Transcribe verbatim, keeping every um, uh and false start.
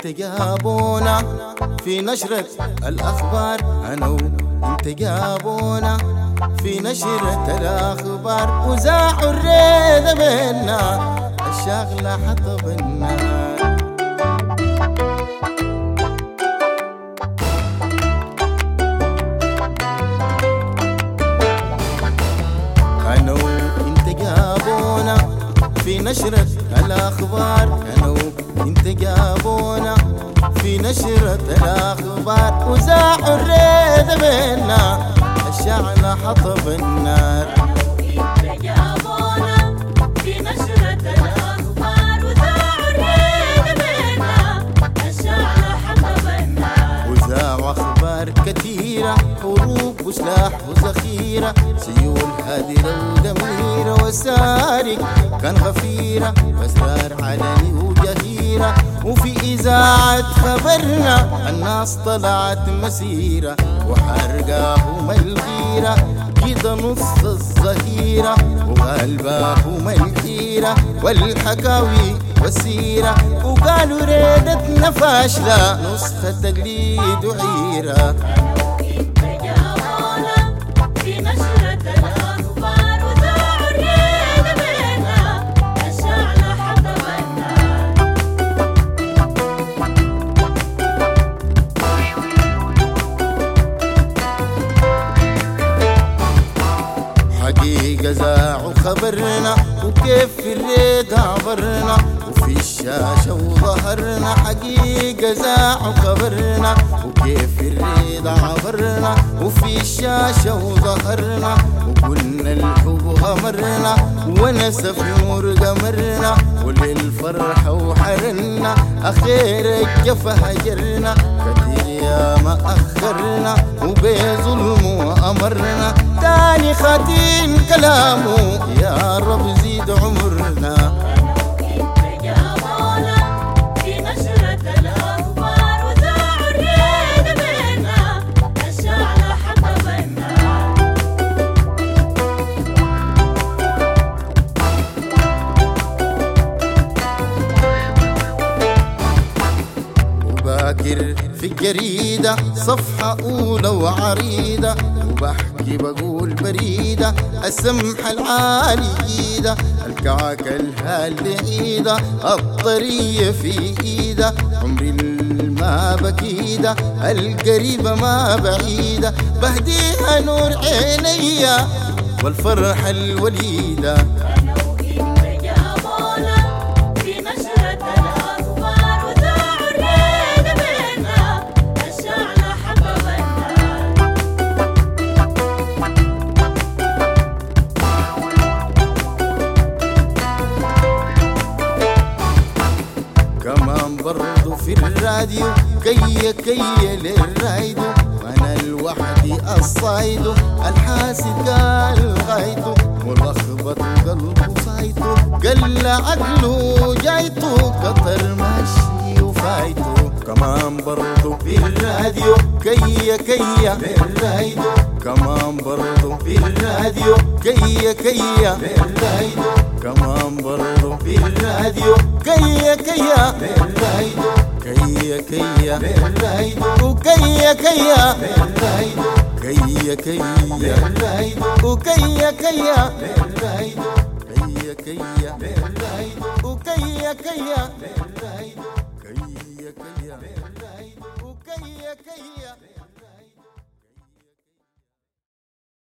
جابونا في نشرة الأخبار، أنا وانت جابونا في نشرة الأخبار، وزاعوا الريدة بينا الشغلة حطب النار. أنا وانت جابونا في نشرة الأخبار، أنا وانت جابونا في نشرة الأخبار، وزاعوا الريدة بينا الشعلة حطب النار. انت جابونا في نشرة الأخبار، وزاعوا الريدة بينا الشعلة حطب النار. وزاعوا أخبار كثيرة، حروب وسلاح وذخيرة، سيول هادرة ودميرة، وسارق كان غفيرة، أسرار علني وجهيرة. وفي إذاعة خبرنا الناس طلعت مسيرة، وحرقاهم الغيرة كده نص الظهيرة، وغلباهم الحيرة والحكاوي والسيرة، وقالوا ريدتنا فاشلة نسخة تقليد وعيرة. انت جابونا في نشرة الأخبار، وزاعوا الريدة بينا الشعلة حطب النار. حقيقة زاعوا خبرنا وكيف في الريد عبرنا، وفي الشاشة وظهرنا. حقيقة زاعوا خبرنا وكيف في الريد عبرنا، وفي الشاشة وظهرنا. وقلنا الحب غمرنا ونسف نور قمرنا، وللفرحة وحرنا أخير الجفا هجرنا. كتير يا ما أخرنا وبظلم وأمرنا، تاني خاتين كلامه يا رب زيد عمرنا. انت جابونا في نشرة الأخبار، وزاعوا الريدة بينا الشعلة حطب النار. وباكر في الجريدة صفحة أولى وعريضة، وبحكي بقول بريدة السمحة العالي إيدة، الكعك الهالي عيدة، الطرية في إيدة، عمري ما بكيدة، القريبة ما بعيدة، بهديها نور عينيا والفرحة الوليدة. انت جابونا في نشرة الأخبار، وزاعوا الريدة بينا الشعلة حطب النار. كمان برضو في الراديو كي كي للرايدو، وانا لوحدي الصايدو، الحاسد قال غايته، ملخبط قلبه صايته، قل عقله جايته، قطر ماشي وفايته. كمان برضو في الراديو كي كي للرايدو، كمان برضو في الراديو كي كي للرايدو، كمان برضو في الراديو كي كي للرايدو، كي كي للرايدو، وكي كي للرايدو، كي كي للرايدو، وكي كي للرايدو، كي كي للرايدو، وكي كي للرايدو.